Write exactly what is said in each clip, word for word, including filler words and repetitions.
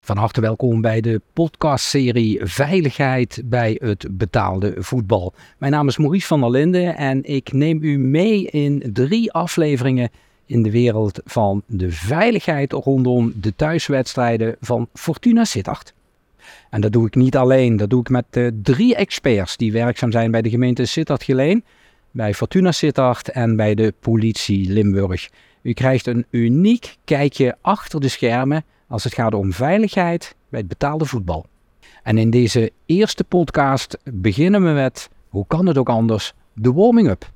Van harte welkom bij de podcastserie Veiligheid bij het betaalde voetbal. Mijn naam is Maurice van der Linden en ik neem u mee in drie afleveringen in de wereld van de veiligheid rondom de thuiswedstrijden van Fortuna Sittard. En dat doe ik niet alleen, dat doe ik met uh, drie experts die werkzaam zijn bij de gemeente Sittard-Geleen, bij Fortuna Sittard en bij de politie Limburg. U krijgt een uniek kijkje achter de schermen als het gaat om veiligheid bij het betaalde voetbal. En in deze eerste podcast beginnen we met, hoe kan het ook anders, de warming-up.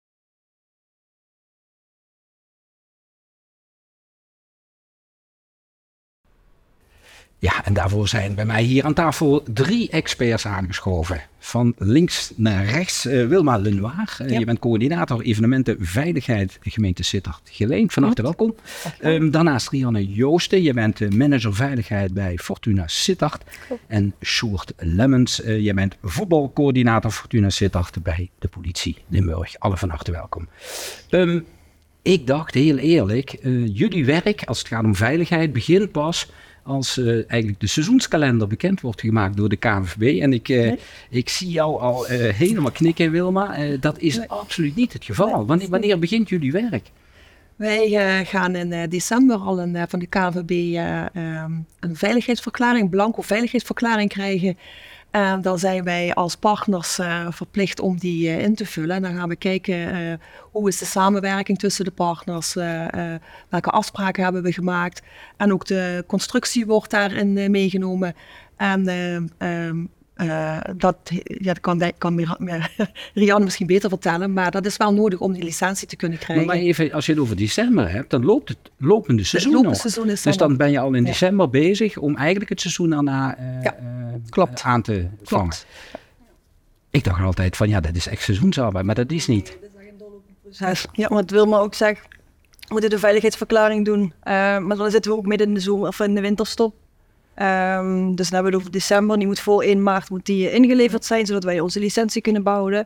Ja, en daarvoor zijn bij mij hier aan tafel drie experts aangeschoven. Van links naar rechts, uh, Wilma Lenoir. Uh, ja. Je bent coördinator evenementen veiligheid gemeente Sittard-Geleen. Van harte welkom. Um, daarnaast Rianne Joosten. Je bent uh, manager veiligheid bij Fortuna Sittard. Cool. En Sjoerd Lemmens. Uh, je bent voetbalcoördinator Fortuna Sittard bij de politie Limburg. Alle van harte welkom. Um, ik dacht heel eerlijk, uh, jullie werk als het gaat om veiligheid begint pas als uh, eigenlijk de seizoenskalender bekend wordt gemaakt door de K N V B. En ik, uh, nee. ik zie jou al uh, helemaal knikken, Wilma. Uh, dat is nee. absoluut niet het geval. Nee. Wanneer, wanneer begint jullie werk? Wij uh, gaan in uh, december al een, uh, van de K N V B uh, um, een veiligheidsverklaring, een blanco veiligheidsverklaring krijgen. En uh, dan zijn wij als partners uh, verplicht om die uh, in te vullen. En dan gaan we kijken uh, hoe is de samenwerking tussen de partners, uh, uh, welke afspraken hebben we gemaakt. En ook de constructie wordt daarin uh, meegenomen. En uh, um, uh, dat, ja, dat kan, kan Rianne misschien beter vertellen, maar dat is wel nodig om die licentie te kunnen krijgen. Maar even, als je het over december hebt, dan loopt het lopende seizoen nog. Seizoen is dus dan ben je al in ja. december bezig om eigenlijk het seizoen daarna uh, ja, uh, klopt. aan te vangen. Klopt. Ik dacht altijd van ja, dat is echt seizoensarbeid, maar dat is niet. Ja, maar het wil maar ook zeggen, we moeten de veiligheidsverklaring doen, uh, maar dan zitten we ook midden in de zomer of in de winterstop. Um, dus dan hebben we het over december, die moet voor één maart moet die ingeleverd zijn, zodat wij onze licentie kunnen behouden.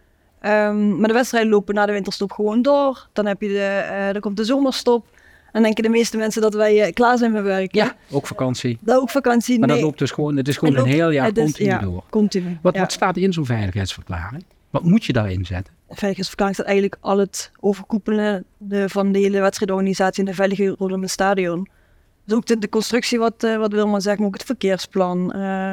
Um, maar de wedstrijden lopen na de winterstop gewoon door. Dan heb je de, uh, dan komt de zomerstop. En dan denken de meeste mensen dat wij uh, klaar zijn met werk. Ja, ook vakantie. Dat ook vakantie, Maar nee. dat loopt dus gewoon, het is gewoon loopt, een heel jaar is, continu ja, door. Continu, wat, ja. wat staat in zo'n veiligheidsverklaring? Wat moet je daarin zetten? De veiligheidsverklaring staat eigenlijk al het overkoepelende van de hele wedstrijdorganisatie en de veiligheid rondom het stadion. Dus ook de, de constructie, wat, uh, wat wil maar zeggen, maar ook het verkeersplan, uh,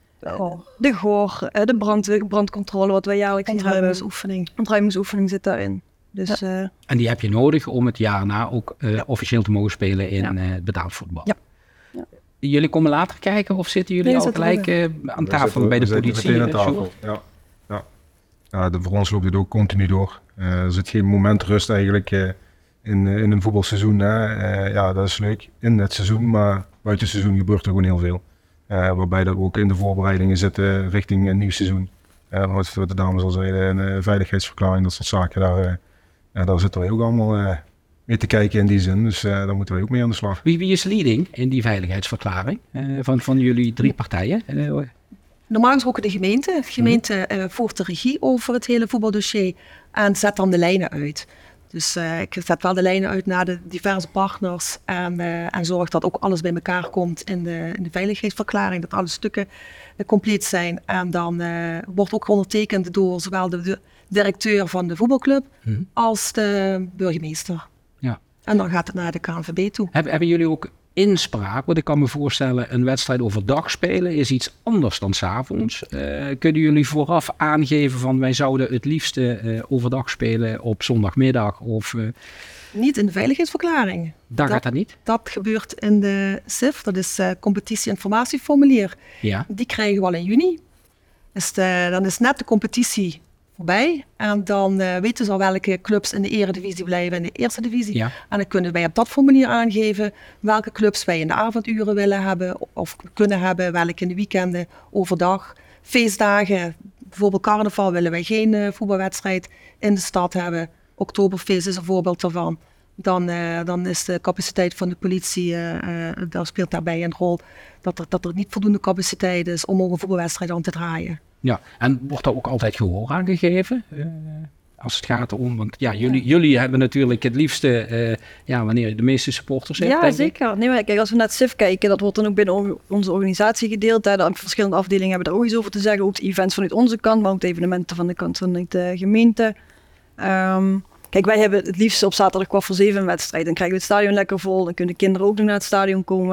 oh. de goor, uh, de brand, brandcontrole, wat wij jaarlijks hier hebben. Ontruimingsoefening. Ontruimingsoefening zit daarin. Dus, ja. uh, en die heb je nodig om het jaar na ook uh, ja. officieel te mogen spelen in ja. uh, betaald voetbal. Ja. Ja. Jullie komen later kijken of zitten jullie nee, al gelijk uh, aan tafel zitten, bij de politie? Aan tafel. Ja. Ja. Ja, de, voor ons loopt het ook continu door. Uh, er zit geen moment rust eigenlijk. Uh, In, in een voetbalseizoen, hè. Uh, ja, dat is leuk in het seizoen, maar buiten het seizoen gebeurt er gewoon heel veel. Uh, waarbij dat we ook in de voorbereidingen zitten richting een nieuw seizoen. Uh, wat, wat de dames al zeiden, een uh, veiligheidsverklaring, dat soort zaken, daar, uh, uh, daar zitten wij ook allemaal uh, mee te kijken in die zin. Dus uh, daar moeten wij ook mee aan de slag. Wie, wie is leading in die veiligheidsverklaring uh, van, van jullie drie partijen? Uh, Normaal gesproken de gemeente. De gemeente uh, voert de regie over het hele voetbaldossier en zet dan de lijnen uit. Dus uh, ik zet wel de lijnen uit naar de diverse partners en, uh, en zorg dat ook alles bij elkaar komt in de, in de veiligheidsverklaring, dat alle stukken uh, compleet zijn. En dan uh, wordt ook ondertekend door zowel de, de directeur van de voetbalclub hmm. als de burgemeester. Ja. En dan gaat het naar de K N V B toe. Heb, hebben jullie ook inspraak? Want ik kan me voorstellen, een wedstrijd overdag spelen is iets anders dan 's avonds. Uh, kunnen jullie vooraf aangeven van wij zouden het liefste uh, overdag spelen op zondagmiddag? Of, uh... Niet in de veiligheidsverklaring. Daar dat, gaat dat niet? Dat gebeurt in de C I F, dat is uh, competitie-informatieformulier. Ja. Die krijgen we al in juni. Dus de, dan is net de competitie voorbij. En dan uh, weten ze al welke clubs in de eredivisie blijven in de eerste divisie. Ja. En dan kunnen wij op dat formulier aangeven welke clubs wij in de avonduren willen hebben of kunnen hebben, welke in de weekenden, overdag. Feestdagen, bijvoorbeeld carnaval willen wij geen uh, voetbalwedstrijd in de stad hebben. Oktoberfeest is een voorbeeld daarvan. Dan, uh, dan is de capaciteit van de politie, uh, uh, daar speelt daarbij een rol dat er, dat er niet voldoende capaciteit is om ook een voetbalwedstrijd aan te draaien. Ja, en wordt er ook altijd gehoor aan gegeven? Uh... als het gaat om, want ja, jullie, jullie hebben natuurlijk het liefste, uh, ja, wanneer je de meeste supporters hebt. Ja, zeker. Nee, maar kijk, als we naar het S I F kijken, dat wordt dan ook binnen onze organisatie gedeeld. Hè. De verschillende afdelingen hebben daar ook iets over te zeggen. Ook de events vanuit onze kant, maar ook de evenementen van de kant van de gemeente. Um, kijk, wij hebben het liefst op zaterdag kwart voor zeven een wedstrijd. Dan krijgen we het stadion lekker vol, dan kunnen de kinderen ook nog naar het stadion komen.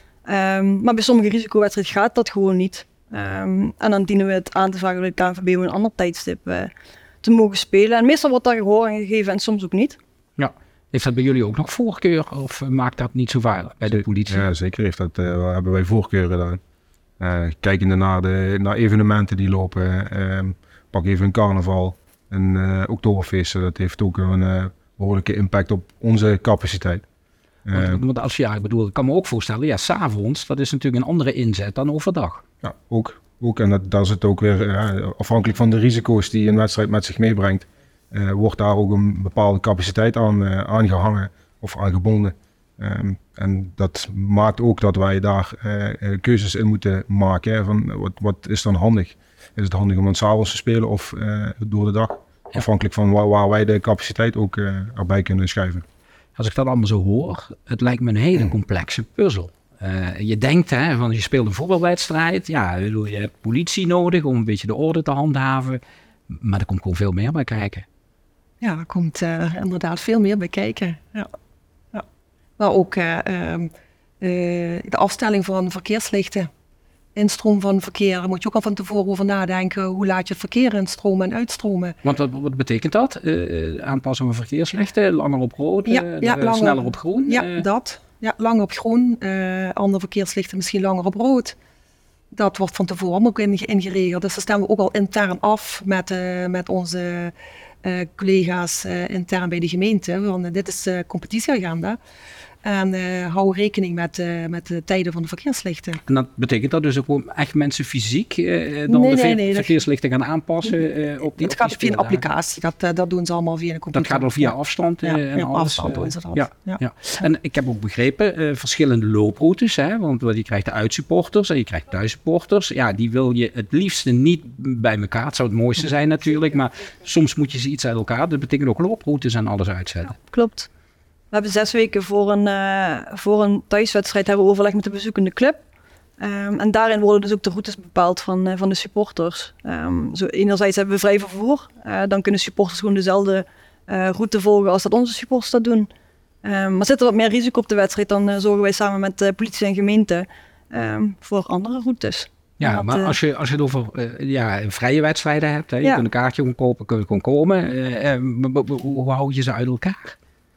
Um, maar bij sommige risicowedstrijden gaat dat gewoon niet. Um, en dan dienen we het aan te vragen bij de K N V B om een ander tijdstip uh, te mogen spelen. En meestal wordt daar gehoor aan gegeven en soms ook niet. Ja. Heeft dat bij jullie ook nog voorkeur of maakt dat niet zo vaak bij de politie? Ja, zeker heeft dat, uh, hebben wij voorkeuren dan. Uh, kijkende naar, de, naar evenementen die lopen, uh, pak even een carnaval, een uh, oktoberfeest, dat heeft ook een uh, behoorlijke impact op onze capaciteit. Uh, want, want als je, ja, ik bedoel, ik kan me ook voorstellen, ja, 's avonds, dat is natuurlijk een andere inzet dan overdag. Ja, ook. ook en dat, daar zit ook weer, uh, afhankelijk van de risico's die een wedstrijd met zich meebrengt, uh, wordt daar ook een bepaalde capaciteit aan uh, aangehangen of aangebonden. Um, en dat maakt ook dat wij daar uh, keuzes in moeten maken. Hè, van wat, wat is dan handig? Is het handig om dan 's avonds te spelen of uh, door de dag? Ja. Afhankelijk van waar, waar wij de capaciteit ook uh, erbij kunnen schuiven. Als ik dat allemaal zo hoor, het lijkt me een hele complexe puzzel. Uh, je denkt, hè, van je speelt een voetbalwedstrijd. Ja, je hebt politie nodig om een beetje de orde te handhaven. Maar er komt gewoon veel meer bij kijken. Ja, er komt uh, inderdaad veel meer bij kijken. Ja. Ja. Maar ook uh, uh, uh, de afstelling van verkeerslichten. Instroom van verkeer, daar moet je ook al van tevoren over nadenken. Hoe laat je het verkeer instromen en uitstromen? Want wat, wat betekent dat? Uh, aanpassen van verkeerslichten, langer op rood, ja, uh, ja, langer, sneller op groen? Ja, uh. dat. Ja, langer op groen, uh, andere verkeerslichten misschien langer op rood. Dat wordt van tevoren ook ingeregeld. Dus dat stemmen we ook al intern af met, uh, met onze uh, collega's uh, intern bij de gemeente. Want uh, dit is de competitieagenda. En uh, hou rekening met, uh, met de tijden van de verkeerslichten. En dat betekent dat dus ook gewoon echt mensen fysiek uh, dan nee, de nee, nee, verkeerslichten gaan aanpassen? Uh, op die, het gaat via een applicatie, dat, uh, dat doen ze allemaal via een computer. Dat gaat al via afstand? Uh, ja, en ja, alles, afstand doen ze dat. Ja, ja. Ja. En ik heb ook begrepen, uh, verschillende looproutes, hè, want je krijgt de uitsupporters en je krijgt thuissupporters. Ja, die wil je het liefste niet bij elkaar. Het zou het mooiste zijn natuurlijk, maar soms moet je ze iets uit elkaar. Dat betekent ook looproutes en alles uitzetten. Ja, klopt. We hebben zes weken voor een, uh, voor een thuiswedstrijd hebben we overleg met de bezoekende club. Um, en daarin worden dus ook de routes bepaald van, uh, van de supporters. Um, zo enerzijds hebben we vrij vervoer. Uh, dan kunnen supporters gewoon dezelfde uh, route volgen als dat onze supporters dat doen. Um, maar zit er wat meer risico op de wedstrijd, dan uh, zorgen wij samen met uh, politie en gemeente um, voor andere routes. Ja, dat, maar uh, als je, als je het over uh, ja, vrije wedstrijden hebt, hè, je ja. kunt een kaartje gewoon kopen, kun je gewoon komen. Uh, uh, hoe hou je ze uit elkaar?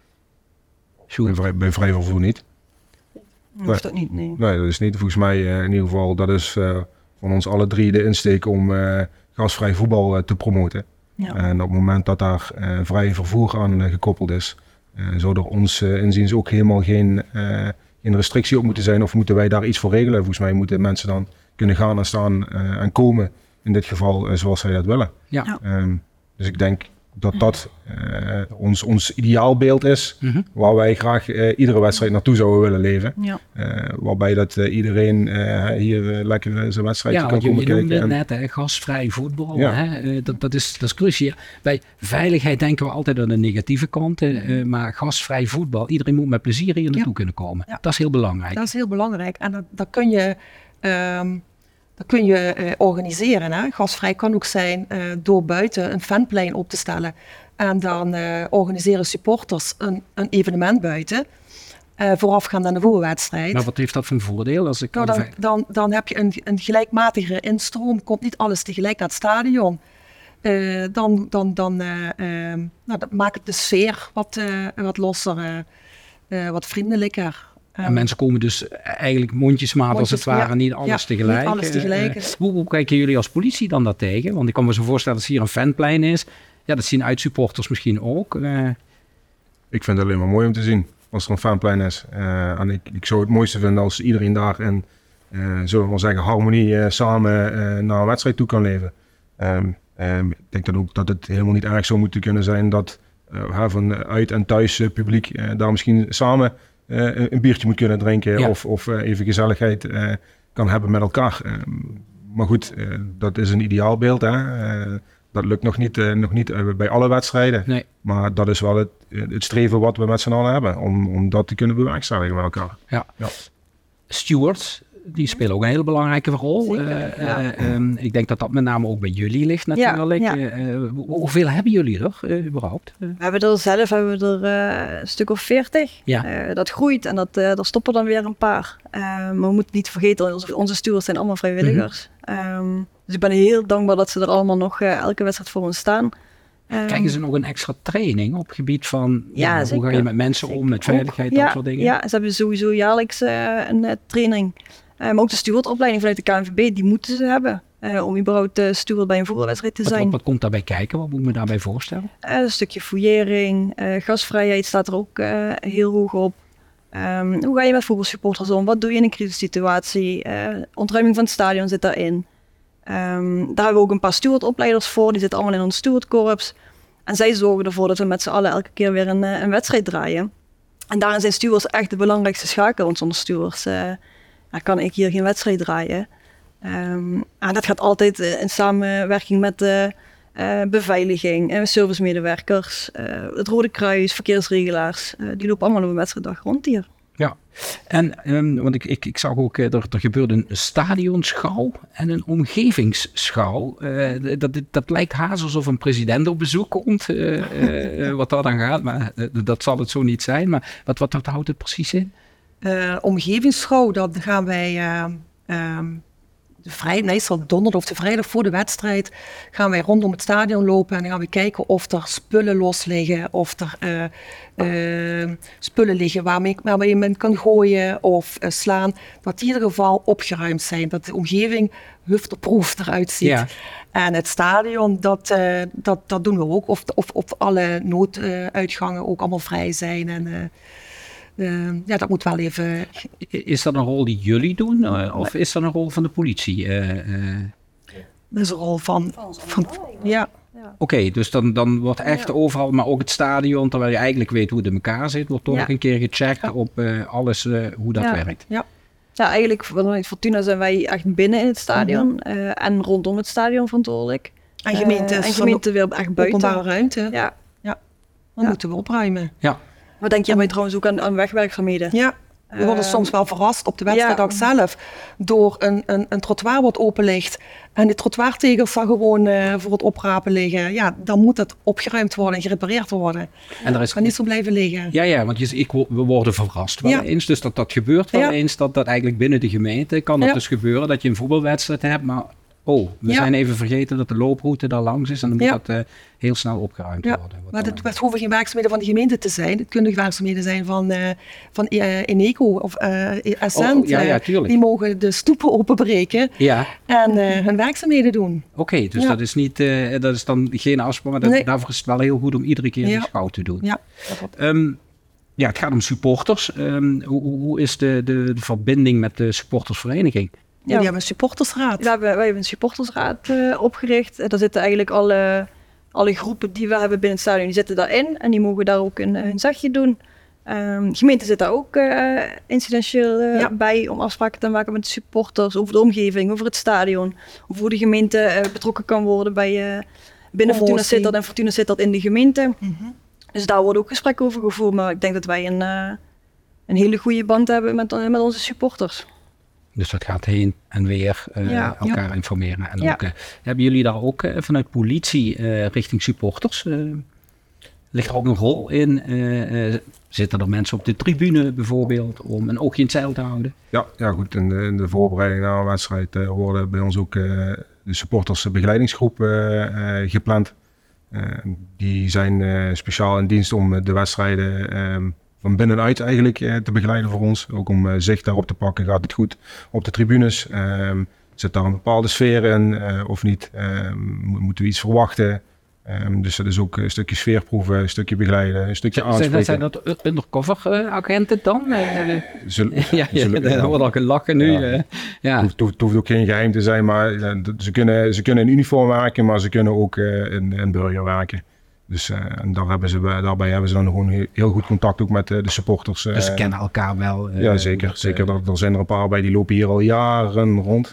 Bij vrij, bij vrij vervoer niet. Dat nee. dat niet, nee. Nee, dat is niet. Volgens mij uh, in ieder geval, dat is uh, van ons alle drie de insteek om uh, gasvrij voetbal uh, te promoten. Ja. En op het moment dat daar uh, vrij vervoer aan uh, gekoppeld is, uh, zou er ons uh, inziens ook helemaal geen, uh, geen restrictie op moeten zijn of moeten wij daar iets voor regelen. Volgens mij moeten mensen dan kunnen gaan en staan uh, en komen, in dit geval uh, zoals zij dat willen. Ja. Um, dus ik denk dat dat uh, ons, ons ideaalbeeld is, mm-hmm. waar wij graag uh, iedere wedstrijd naartoe zouden willen leven. Ja. Uh, waarbij dat uh, iedereen uh, hier uh, lekker zijn wedstrijd ja, kan komen kijken. Ja, je noemde het net, hè, gasvrij voetbal. Ja. Hè? Uh, dat, dat, is, dat is cruciaal. Bij veiligheid denken we altijd aan de negatieve kant, uh, maar gasvrij voetbal, iedereen moet met plezier hier naartoe ja. kunnen komen. Ja. Dat is heel belangrijk. Dat is heel belangrijk en dat, dat kun je... Um, Dat kun je uh, organiseren. Hè? Gasvrij kan ook zijn uh, door buiten een fanplein op te stellen. En dan uh, organiseren supporters een, een evenement buiten. Uh, voorafgaand aan de voetbalwedstrijd. Maar wat heeft dat voor een voordeel? Als ik nou, dan, dan, dan heb je een, een gelijkmatigere instroom. Komt niet alles tegelijk naar het stadion. Uh, dan dan, dan uh, uh, nou, dat maakt het de sfeer wat, uh, wat losser, uh, uh, wat vriendelijker. En um, mensen komen dus eigenlijk mondjesmaat als het ware, ja, niet alles ja, tegelijk. Niet alles tegelijk. Uh, hoe, hoe kijken jullie als politie dan dat tegen? Want ik kan me zo voorstellen als hier een fanplein is. Ja, dat zien uitsupporters misschien ook. Uh. Ik vind het alleen maar mooi om te zien als er een fanplein is. Uh, en ik, ik zou het mooiste vinden als iedereen daar in, uh, zullen we maar zeggen, harmonie uh, samen uh, naar een wedstrijd toe kan leven. Um, um, ik denk dan ook dat het helemaal niet erg zou moeten kunnen zijn dat uh, van uit- en thuis uh, publiek uh, daar misschien samen Uh, een biertje moet kunnen drinken ja. of, of uh, even gezelligheid uh, kan hebben met elkaar. Uh, maar goed, uh, dat is een ideaalbeeld. Hè? Uh, dat lukt nog niet, uh, nog niet uh, bij alle wedstrijden. Nee. Maar dat is wel het, het streven wat we met z'n allen hebben. Om, om dat te kunnen bewerkstelligen met elkaar. Ja. Ja. Stewards, die spelen ook een hele belangrijke rol. Zeker, Uh, ja. uh, um, ik denk dat dat met name ook bij jullie ligt natuurlijk. Ja, Ja, ja. Uh, hoeveel hebben jullie er uh, überhaupt? Uh. We hebben er zelf hebben we er, uh, een stuk of veertig. Ja. Uh, dat groeit en dat, uh, daar stoppen dan weer een paar. Uh, maar we moeten niet vergeten, onze, onze stewards zijn allemaal vrijwilligers. Mm-hmm. Um, dus ik ben heel dankbaar dat ze er allemaal nog uh, elke wedstrijd voor ons staan. Um, Krijgen ze nog een extra training op het gebied van ja, ja, hoe ga je met mensen zeker. om, met veiligheid, ook, dat ja, soort dingen? Ja, ze hebben sowieso jaarlijks uh, een uh, training. Uh, maar ook de stewardopleiding vanuit de K N V B, die moeten ze hebben. Uh, om überhaupt uh, steward bij een voetbalwedstrijd te wat, zijn. wat, wat komt daarbij kijken? Wat moet ik me daarbij voorstellen? Uh, een stukje fouillering, uh, gasvrijheid staat er ook uh, heel hoog op. Um, hoe ga je met voetbalsupporters om? Wat doe je in een crisissituatie? Uh, ontruiming van het stadion zit daarin. Um, daar hebben we ook een paar stewardopleiders voor. Die zitten allemaal in ons stewardkorps. En zij zorgen ervoor dat we met z'n allen elke keer weer een, een wedstrijd draaien. En daarin zijn stewards echt de belangrijkste schakel. Want zonder stewards uh, dan kan ik hier geen wedstrijd draaien. Um, en dat gaat altijd uh, in samenwerking met de uh, beveiliging en servicemedewerkers, uh, het Rode Kruis, verkeersregelaars. Uh, die lopen allemaal op een wedstrijddag rond hier. Ja, en um, want ik, ik, ik zag ook, uh, er, er gebeurde een stadionschouw en een omgevingsschouw. Uh, dat, dat lijkt haast alsof een president op bezoek komt, uh, uh, wat daar dan gaat. Maar uh, dat zal het zo niet zijn. Maar wat, wat, wat houdt het precies in? Uh, omgevingsschouw, dat gaan wij uh, um, de vrijdag, meestal donderdag of de vrijdag voor de wedstrijd, gaan wij rondom het stadion lopen en dan gaan we kijken of er spullen los liggen, of er uh, uh, spullen liggen waarmee, waarmee je men kan gooien of uh, slaan, dat die in ieder geval opgeruimd zijn, dat de omgeving hufterproof eruit ziet. Ja. En het stadion, dat, uh, dat, dat doen we ook, of, of, of alle nooduitgangen ook allemaal vrij zijn en uh, Uh, ja, dat moet wel even... Is dat een rol die jullie doen? Uh, of is dat een rol van de politie? Uh, uh... Dat is een rol van... van, van ja. ja. Oké, okay, dus dan, dan wordt echt ja. overal, maar ook het stadion, terwijl je eigenlijk weet hoe het in elkaar zit, wordt toch ja. een keer gecheckt ja. op uh, alles uh, hoe dat ja. werkt. Ja. Ja, eigenlijk vanuit Fortuna zijn wij echt binnen in het stadion mm-hmm. uh, en rondom het stadion verantwoordelijk. En gemeente, uh, en gemeente weer echt buiten. Openbare ruimte. Ja. Ja. Dan ja. moeten we opruimen. Ja. Wat denk je bij trouwens ook aan, aan wegwerkzaamheden? Ja, we worden uh, soms wel verrast op de wedstrijddag ja. zelf door een, een, een trottoir wat open ligt en de trottoirtegels daar gewoon uh, voor het oprapen liggen. Ja, dan moet dat opgeruimd worden en gerepareerd worden. En er is kan niet zo blijven liggen. Ja, ja, want je, ik, we worden verrast wel ja. eens. Dus dat, dat gebeurt wel ja. eens, dat dat eigenlijk binnen de gemeente kan dat ja. dus gebeuren, dat je een voetbalwedstrijd hebt, maar oh, we ja. zijn even vergeten dat de looproute daar langs is en dan moet ja. dat uh, heel snel opgeruimd ja. worden. Maar het, het hoeven geen werkzaamheden van de gemeente te zijn. Het kunnen werkzaamheden zijn van, uh, van uh, Eneco of uh, Essent. Oh, ja, ja, tuurlijk. Die mogen de stoepen openbreken ja. en uh, hun werkzaamheden doen. Oké, okay, dus ja. dat is niet, uh, dat is dan geen afspraak, maar dat, nee. daarvoor is het wel heel goed om iedere keer ja. die schouw te doen. Ja, um, ja, het gaat om supporters. Um, hoe, hoe is de, de, de verbinding met de supportersvereniging? Ja, die hebben een supportersraad. Ja, wij, wij hebben een supportersraad uh, opgericht. Daar zitten eigenlijk alle, alle groepen die we hebben binnen het stadion, die zitten daarin. En die mogen daar ook een, een zegje doen. Um, de gemeente zit daar ook uh, incidentieel uh, ja. bij om afspraken te maken met de supporters over de omgeving, over het stadion. Of hoe de gemeente uh, betrokken kan worden bij uh, binnen Fortuna Sittard en Fortuna Sittard in de gemeente. Mm-hmm. Dus daar worden ook gesprekken over gevoerd. Maar ik denk dat wij een, uh, een hele goede band hebben met, met onze supporters. Dus dat gaat heen en weer uh, ja, elkaar ja. informeren. En ja. ook, uh, hebben jullie daar ook uh, vanuit politie uh, richting supporters? Uh, ligt er ook een rol in? Uh, uh, zitten er mensen op de tribune bijvoorbeeld om een oogje in het zeil te houden? Ja, ja goed. In de, in de voorbereiding naar een wedstrijd uh, worden bij ons ook uh, de supporters begeleidingsgroep uh, uh, gepland. Uh, die zijn uh, speciaal in dienst om de wedstrijden Um, van binnenuit eigenlijk eh, te begeleiden voor ons. Ook om uh, zicht daarop te pakken. Gaat het goed op de tribunes? Um, zit daar een bepaalde sfeer in uh, of niet? Um, moeten we iets verwachten? Um, dus dat is ook een stukje sfeerproeven, een stukje begeleiden, een stukje aanspreken. Zijn dat, zijn dat undercover uh, agenten dan? Zullen, ja, ja, zullen, er wordt al gelachen nu. Ja. Uh, ja. Het, hoeft, het hoeft ook geen geheim te zijn, maar uh, ze, kunnen, ze kunnen in uniform werken, maar ze kunnen ook uh, in, in burger werken. Dus uh, en daar hebben ze, daarbij hebben ze dan gewoon heel goed contact ook met uh, de supporters. Uh, dus ze kennen elkaar wel. Uh, ja, zeker. dat, zeker. Uh, er, er zijn er een paar bij die lopen hier al jaren rond.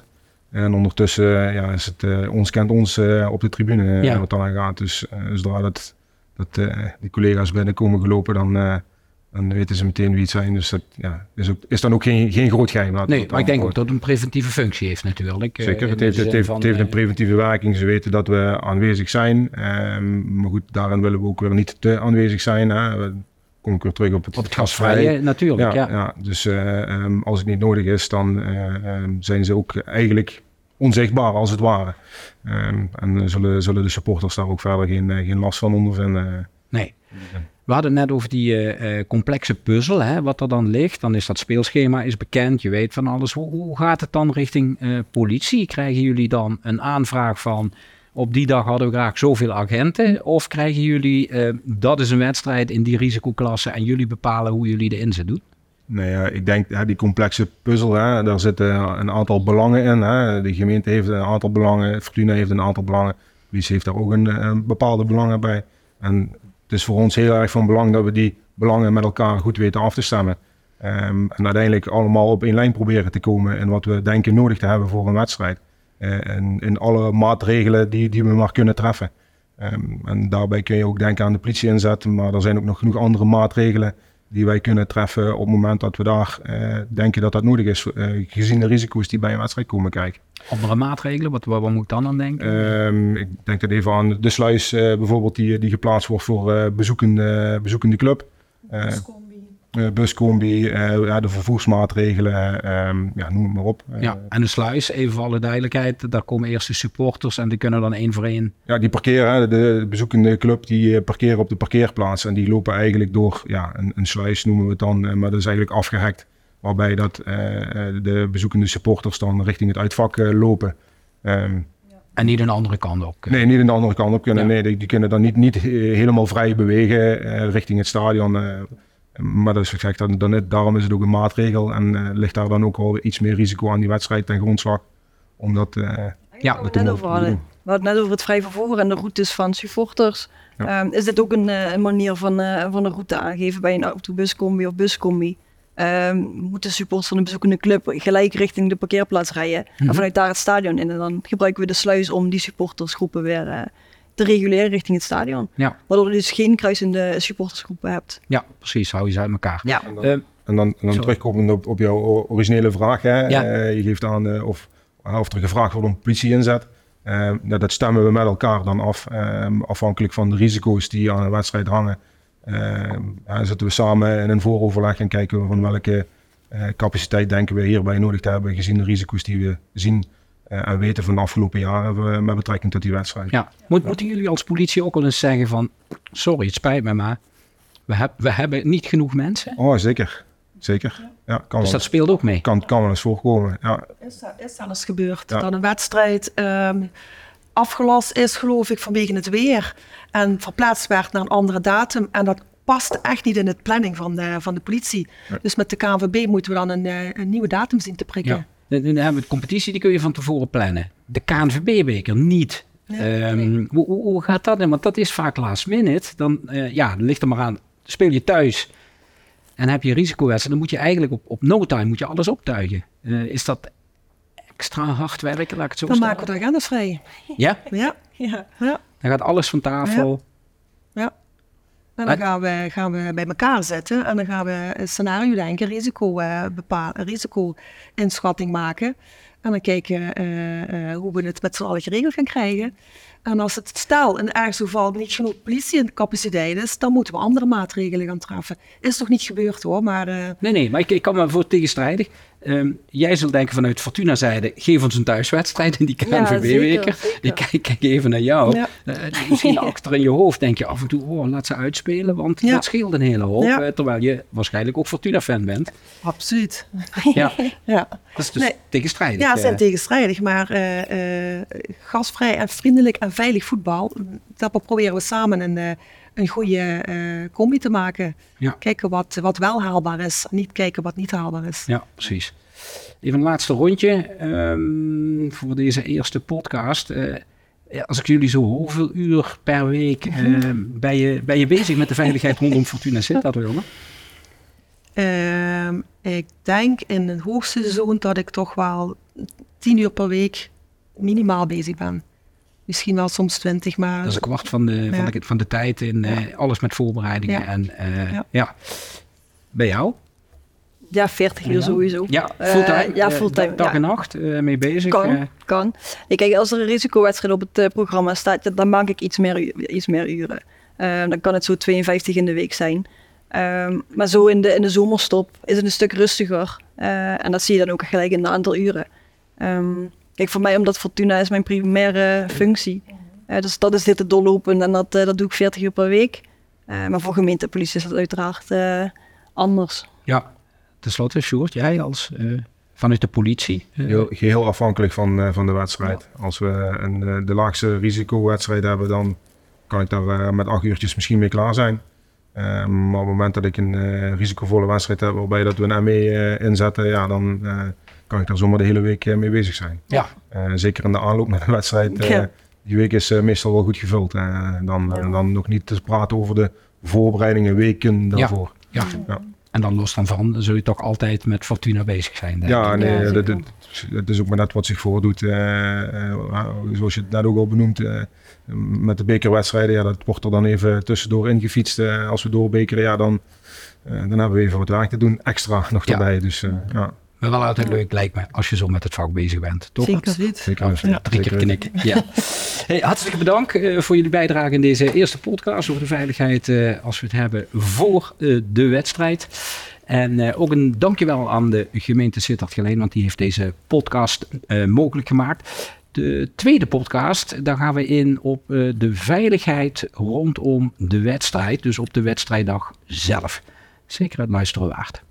En ondertussen uh, ja, is het uh, ons kent ons uh, op de tribune uh, ja. wat dan aan gaat. Dus uh, zodra dat, dat uh, die collega's binnenkomen gelopen, dan, uh, dan weten ze meteen wie het zijn. Dus dat ja, is, ook, is dan ook geen, geen groot geheim. Nee, maar ik denk ook dat het een preventieve functie heeft natuurlijk. Zeker, uh, het heeft, het heeft, van, het heeft een uh, preventieve werking. Ze weten dat we aanwezig zijn. Um, maar goed, daarin willen we ook weer niet te aanwezig zijn. Hè. We, kom ik weer terug op het, op het gasvrije, natuurlijk. Ja, ja. ja, dus uh, um, als het niet nodig is, dan uh, um, zijn ze ook eigenlijk onzichtbaar als het ware. Um, en zullen, zullen de supporters daar ook verder geen, uh, geen last van ondervinden. Nee. We hadden het net over die uh, complexe puzzel, hè, wat er dan ligt. Dan is dat speelschema is bekend, je weet van alles. Hoe, hoe gaat het dan richting uh, politie? Krijgen jullie dan een aanvraag van... op die dag hadden we graag zoveel agenten? Of krijgen jullie, uh, dat is een wedstrijd in die risicoklasse... en jullie bepalen hoe jullie de inzet doen? Nee, uh, ik denk hè, die complexe puzzel, hè, daar zitten een aantal belangen in. Hè. De gemeente heeft een aantal belangen, Fortuna heeft een aantal belangen. Politie heeft daar ook een, een bepaalde belangen bij. En het is voor ons heel erg van belang dat we die belangen met elkaar goed weten af te stemmen. Um, en uiteindelijk allemaal op één lijn proberen te komen in wat we denken nodig te hebben voor een wedstrijd. Uh, en in alle maatregelen die, die we maar kunnen treffen. Um, en daarbij kun je ook denken aan de politie inzetten, maar er zijn ook nog genoeg andere maatregelen die wij kunnen treffen op het moment dat we daar uh, denken dat dat nodig is, uh, gezien de risico's die bij een wedstrijd komen kijken. Andere maatregelen, wat, wat, wat moet ik dan aan denken? Um, ik denk dat even aan de sluis uh, bijvoorbeeld die, die geplaatst wordt voor uh, bezoekende, bezoekende club. Uh, Uh, buscombi, uh, ja, de vervoersmaatregelen, uh, um, ja, noem het maar op. Uh, ja, en de sluis, even voor alle duidelijkheid, daar komen eerst de supporters en die kunnen dan één voor één... Ja, die parkeren, hè, de, de bezoekende club, die parkeren op de parkeerplaats en die lopen eigenlijk door, ja, een, een sluis noemen we het dan, uh, maar dat is eigenlijk afgehekt. Waarbij dat uh, de bezoekende supporters dan richting het uitvak uh, lopen. Um, En niet een andere kant op kunnen. Nee, niet een andere kant op kunnen. Ja. Nee, die, die kunnen dan niet, niet helemaal vrij bewegen uh, richting het stadion. Uh, Maar dat is gezegd, dan, dan, daarom is het ook een maatregel en uh, ligt daar dan ook wel iets meer risico aan die wedstrijd ten grondslag. Omdat, uh, ja, we, net over hadden. we hadden net over het vrij vervoer en de routes van supporters. Ja. Um, is dit ook een, uh, een manier van, uh, van een route aangeven bij een autobuscombi of buscombi? Um, moeten supporters van de bezoekende club gelijk richting de parkeerplaats rijden mm-hmm. en vanuit daar het stadion in. En dan gebruiken we de sluis om die supportersgroepen weer... Uh, te reguleren richting het stadion. Ja. Waardoor je dus geen kruisende supportersgroepen hebt. Ja, precies. Hou je ze uit elkaar. Ja. En dan, uh, en dan, en dan terugkomend op, op jouw originele vraag. Hè? Ja. Uh, je geeft aan uh, of, of er gevraagd wordt om politie inzet. Uh, nou, dat stemmen we met elkaar dan af. Uh, afhankelijk van de risico's die aan een wedstrijd hangen. Uh, uh, zitten we samen in een vooroverleg en kijken we van welke uh, capaciteit denken we hierbij nodig te hebben. Gezien de risico's die we zien. Uh, en weten van de afgelopen jaren met betrekking tot die wedstrijd. Ja. Moet, moeten jullie als politie ook wel eens zeggen van... sorry, het spijt me, maar we, heb, we hebben niet genoeg mensen? Oh, zeker. Zeker. Ja, kan dus wel. dat speelt ook mee? Kan, kan wel eens voorkomen, ja. Is dat, is dat eens gebeurd? Ja. Dat een wedstrijd um, afgelast is, geloof ik, vanwege het weer. En verplaatst werd naar een andere datum. En dat past echt niet in het planning van de, van de politie. Ja. Dus met de K N V B moeten we dan een, een nieuwe datum zien te prikken. Ja. Dan hebben we de competitie, die kun je van tevoren plannen. De K N V B-beker niet. Nee, um, nee. Hoe, hoe, hoe gaat dat dan? Want dat is vaak last minute. Dan, uh, ja, dan ligt er maar aan. Speel je thuis en heb je een risicowedstrijd. Dan moet je eigenlijk op, op no time moet je alles optuigen. Uh, is dat extra hard werken? Laat ik het zo dan stellen. maken we de agendas vrij. Ja? Ja. ja. ja. Dan gaat alles van tafel. Ja. ja. En dan gaan we, gaan we bij elkaar zitten en dan gaan we een scenario denken, risico, uh, bepalen, risico-inschatting maken. En dan kijken uh, uh, hoe we het met z'n allen geregeld gaan krijgen. En als het stel in ergens geval niet genoeg politie in de capaciteit is, dan moeten we andere maatregelen gaan treffen. Is toch niet gebeurd hoor, maar... Uh... Nee, nee, maar ik, ik kan me voor tegenstrijdig. Um, jij zult denken vanuit Fortuna-zijde, geef ons een thuiswedstrijd in die K N V B-weker. Ik kijk, kijk even naar jou. Ja. Uh, misschien achter in je hoofd denk je af en toe, oh, laat ze uitspelen, want ja. dat scheelt een hele hoop. Ja. Uh, terwijl je waarschijnlijk ook Fortuna-fan bent. Absoluut. Ja, ja. dat is dus nee. tegenstrijdig. Ja, het zijn tegenstrijdig, maar uh, uh, gasvrij en vriendelijk en veilig voetbal, dat proberen we samen een, uh, een goede uh, combi te maken. Ja. Kijken wat, wat wel haalbaar is, niet kijken wat niet haalbaar is. Ja, precies. Even een laatste rondje um, voor deze eerste podcast. Uh, als ik jullie zo hoor, hoeveel uur per week uh, ben, je, ben je bezig met de veiligheid rondom Fortuna Sittard, Wilma? Uh, ik denk in het hoogseizoen dat ik toch wel tien uur per week minimaal bezig ben. Misschien wel soms twintig, maar... Dat is een kwart van de, Ja. van de, van de tijd in uh, alles met voorbereidingen. Ja. En, uh, Ja. ja. Bij jou? Ja, veertig uur Ja. sowieso. Ja, Eh, fulltime? ja, Uh, fulltime, dag ja. en nacht uh, mee bezig? Kan, Uh, kan. Ik kijk, als er een risicowedstrijd op het uh, programma staat, ja, dan maak ik iets meer, u- iets meer uren. Uh, dan kan het zo tweeënvijftig in de week zijn. Um, maar zo in de, in de zomerstop is het een stuk rustiger. Uh, en dat zie je dan ook gelijk in een aantal uren. Um, kijk, voor mij, omdat Fortuna is mijn primaire functie. Uh, dus dat is dit te doorlopen en dat, uh, dat doe ik veertig uur per week. Uh, maar voor gemeentepolitie is dat uiteraard uh, anders. ja, ten slotte, Sjoerd, jij als uh, vanuit de politie? Uh, Heel, geheel afhankelijk van, uh, van de wedstrijd. Als we een, uh, de laagste risicowedstrijd hebben, dan kan ik daar uh, met acht uurtjes misschien mee klaar zijn. Uh, maar op het moment dat ik een uh, risicovolle wedstrijd heb waarbij dat we een M E uh, inzetten, ja, dan uh, kan ik daar zomaar de hele week uh, mee bezig zijn. Ja. Uh, zeker in de aanloop naar de wedstrijd. Uh, Ja. Die week is uh, meestal wel goed gevuld. Uh, dan, uh, dan nog niet te praten over de voorbereidingen, weken daarvoor. Ja. Ja. En dan los dan van, zul je toch altijd met Fortuna bezig zijn? denk Ja, ik. nee, Ja, dat, zeker. dat, dat is ook maar net wat zich voordoet. Uh, uh, zoals je het net ook al benoemt, uh, met de bekerwedstrijden, ja, dat wordt er dan even tussendoor ingefietst. Uh, als we doorbekeren, ja, dan, uh, dan hebben we even wat werk te doen, extra nog Ja. erbij. Dus, uh, ja. Maar wel altijd leuk, lijkt me, als je zo met het vak bezig bent. Toch? Zeker. Zeker. Ja, drie keer knikken. Ja. Hey, hartstikke bedankt uh, voor jullie bijdrage in deze eerste podcast over de veiligheid uh, als we het hebben voor uh, de wedstrijd. En uh, ook een dankjewel aan de gemeente Sittard-Geleen, want die heeft deze podcast uh, mogelijk gemaakt. De tweede podcast, daar gaan we in op uh, de veiligheid rondom de wedstrijd, dus op de wedstrijddag zelf. Zeker het luisteren waard.